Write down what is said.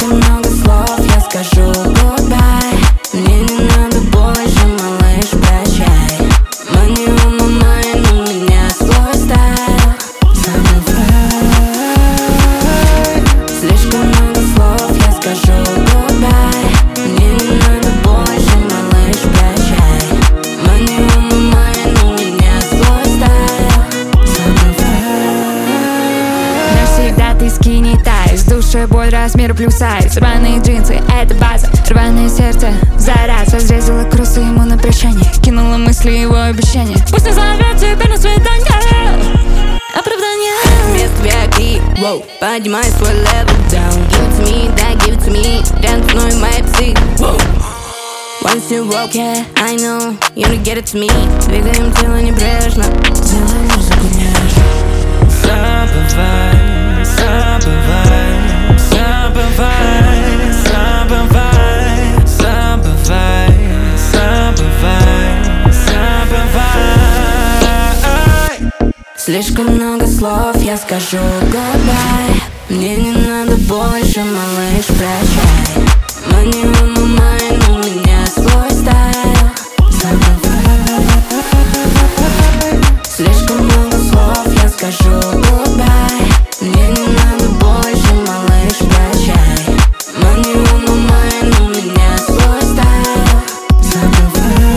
Слишком много слов, я скажу goodbye. Мне не надо больше, малыш, прощай. Money on my mind, у меня свой стайл. Забывай. Слишком много слов, я скажу goodbye. Мне не надо больше, малыш, прощай. Money on my mind, у меня свой стайл. Забывай. Навсегда ты скини тайс, душой боль, размер плюс сайз. Рваные джинсы, это база, рваное сердце, зараза. Разрезала кроссы ему на прощание, кинула мысли его обещания. Пусть не зовет тебя на свидание, оправдание. Вместо VIP, воу, поднимай свой level down. Give it to me, да, give it to me. Рядом со мной мои псы, воу. Once you walk, yeah, I know you don't get it to me. Двигаем тело небрежно, делаем музыку нежно. Забывай, забывай, забывай, забывай, забывай, забывай, забывай. Слишком много слов, я скажу goodbye. Мне не надо больше, малыш, прощай. Money on my mind, у меня свой стайл. Забывай. Слишком много слов, я скажу goodbye. Мне не надо больше, малыш, прощай. Money on my mind, у меня свой стайл. Забывай.